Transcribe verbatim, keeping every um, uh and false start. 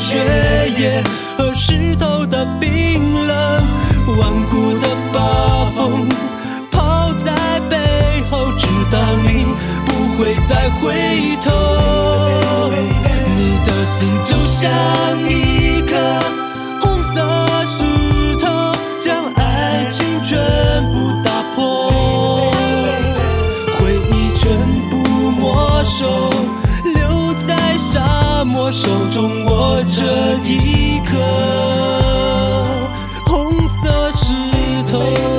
血液和石头的冰冷，顽固的把风抛在背后，直到你不会再回头。你的心就像一颗红色石头，将爱情全部打破，回忆全部没收，留在沙漠，手中握着一颗红色石头。